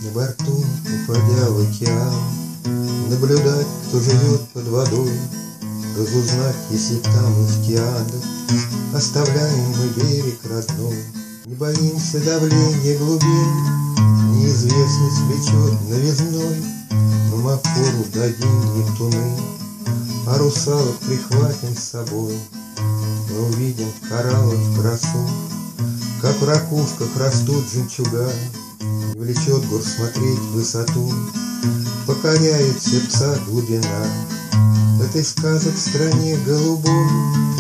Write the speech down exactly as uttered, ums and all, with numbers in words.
На борту, уходя в океан, наблюдать, кто живет под водой, разузнать, если там океанов оставляем мы берег родной. Не боимся давления глубин, неизвестность влечет новизной. Мы Мапору дадим Нептуны, а русалок прихватим с собой. Мы увидим кораллов красу, как в ракушках растут жемчуга. Не влечет гор смотреть высоту, покоряет сердца глубина. В этой сказок стране голубой